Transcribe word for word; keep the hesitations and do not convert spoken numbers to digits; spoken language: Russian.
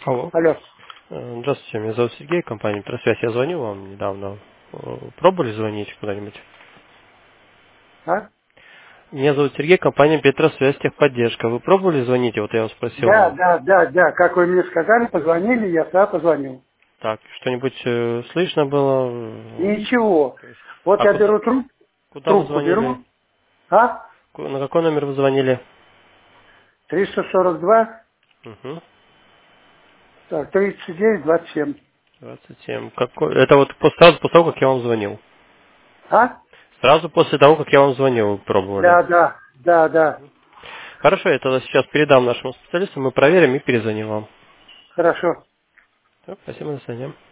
Алло. Алло. Э, Здравствуйте, меня зовут Сергей, компания Просвязь. Я звоню вам недавно. Э, Пробовали звонить куда-нибудь? А? Меня зовут Сергей, компания Петросвязь, техподдержка. Вы пробовали звонить? Вот я вас Да, спросил. да, да, да. Как вы мне сказали, позвонили, я сюда позвонил. Так, что-нибудь э, слышно было? Э, Ничего. то есть- Вот А я куда, беру труп, куда вы трубку звонили? беру. А? Ку- На какой номер вы звонили? триста сорок два, Угу. так, тридцать девять, двадцать семь. двадцать семь. Какой... Это вот пос- сразу после того, как я вам звонил. А? Сразу после того, как я вам звонил, вы пробовали. Да, да, да, да. Хорошо, я тогда сейчас передам нашему специалисту, мы проверим и перезвоним вам. Хорошо. Всё, спасибо, до свидания.